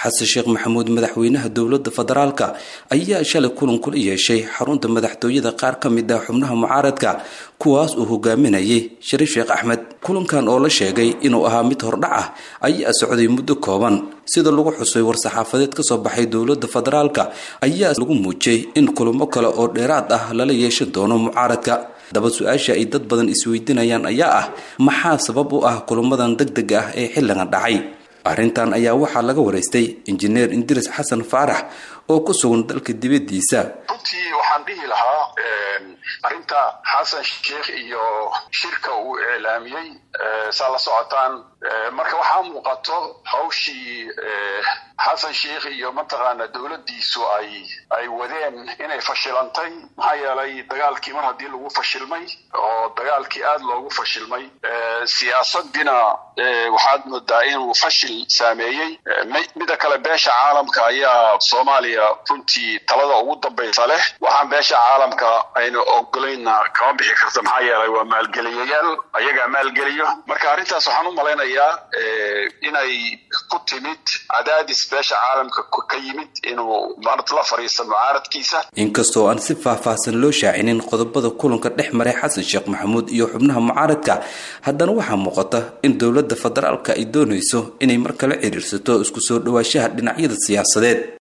xasan sheekh maxamuud madaxweynaha dowladda federaalka ayaa shalay kulan kula yeeshay xarunta madaxtooyada qaar ka mid ah xubnaha mucaaradka kuwaas uu hogaaminayay Shariif Sheekh Axmed. kulankan oo la sheegay inuu ahaa mid hordhac ah ayaa socday muddo kooban sida lagu xusay war-saxaafadeed ka soo baxay dowladda federaalka ayaa lagu muujiyay in kulamo kale oo dheeraad ah lala yeeshan doono mucaaradka. daba su'aasha ay dad badan isweydiinayaan ayaa ah maxaa sabab u ah kulamadan degdega ah ee xilligan dhacay. arrintan ayaa waxaa laga wareystay injineer Idris Xasan Faarax oo ku sugan dalka dibadiisa. runtii waxaan dhihi lahaa arrinta xasan sheekh iyo shirka uu eelaamiyay sala socotaan marka waxaa muuqato hawshii xasan sheekh iyo mataqaana dawladdiisu ay wadeen inay fashilantay maxaa yeelay dagaalkii mar haddii lagu fashilmay oo dagaalkii aad loogu fashilmay siyaasadina waxaad moodaa inuu fashil saameeyey. mida kale beesha caalamka ayaa Soomaaliya runtii talada ugu dambaysa leh waxaan beesha caalamka aynu ogolayna kama bixi karto maxaa yeelay waa maalgeliyayaal ayaga maalgeliyo. marka arrintaas waxaan u malaynayaa inay ku timid cadaadis beesha caalamka ka yimid inuu maanta la fariisto mucaaradkiisa. inkastoo aan si faahfaahsan loo shaacinin qodobada kulanka dhex maray xasan sheekh maxamuud iyo xubnaha mucaaradka haddana waxaa muuqata in dowladda federaalka ay doonayso inay mar kale xiriirsato isku soo dhawaashaha dhinacyada siyaasadeed.